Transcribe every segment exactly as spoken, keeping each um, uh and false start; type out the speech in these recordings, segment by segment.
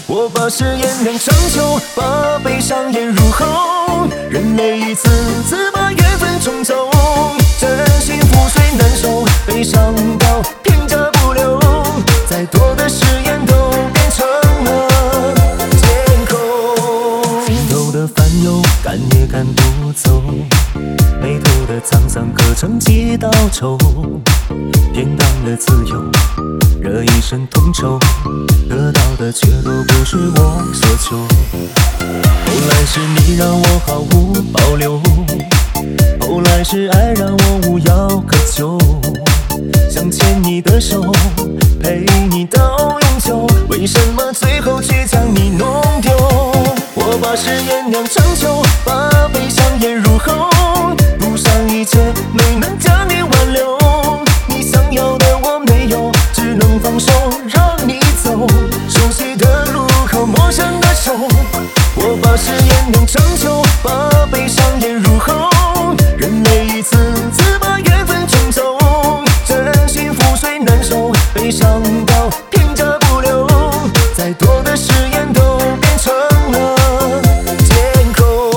我把誓言酿成酒，把悲伤咽入喉，人类一次次把缘分冲走，真心覆水难收，悲伤到平仄不留，再多的誓言都变成了借口。心头的烦忧赶也赶不走，眉头的沧桑刻成几道愁，偏当了自由，惹一身痛愁，得到的却都不是我所求。后来是你让我毫无保留，后来是爱让我无药可救，想牵你的手，陪你到永久，为什么最后却将你弄丢？我把誓言酿成酒，把悲伤咽入喉，赌上一切没能将你挽留，你想要的我没有，只能放手让你走，熟悉的路口，陌生的手。我把誓言酿成酒，把悲伤咽入喉，人类一次次把缘分冲走，真心覆水难收，悲伤到平仄不留，再多的誓言都变成了借口。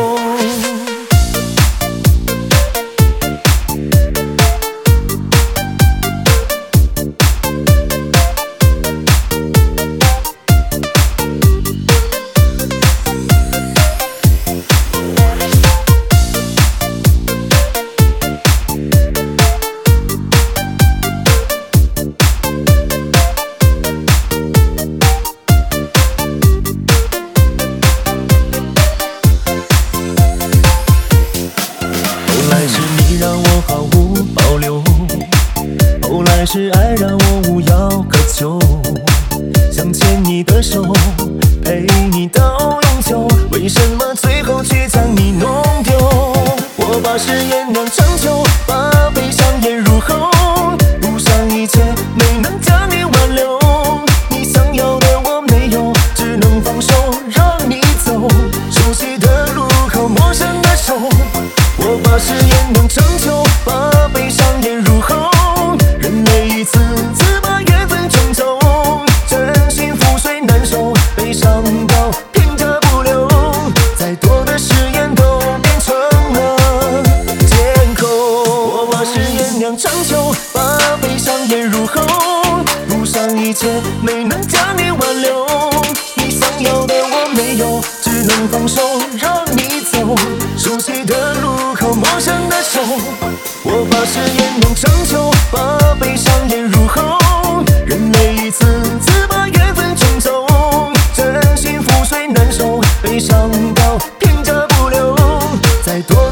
后来是爱让我无药可救，想牵你的手，陪你到永久，为什么最后却将你弄丢？我把誓言酿成酒，把悲伤咽入喉，赌上一切没能将你挽留，你想要的我没有，只能放手让你走，熟悉的路口，陌生的手。我把誓言酿成酒，把悲伤咽入喉，人类一次次把缘分冲走，真心覆水难收，悲伤到平仄不留，再多的誓言都变成了借口。我把誓言酿成酒，把悲伤咽入喉，赌上一切没能将你挽留，你想要的我没有，只能放手让你走，熟悉的路口，陌生的手。我把誓言酿成酒，把悲伤咽入喉，人类一次次把缘分冲走，真心覆水难收，悲伤到平仄不留，再多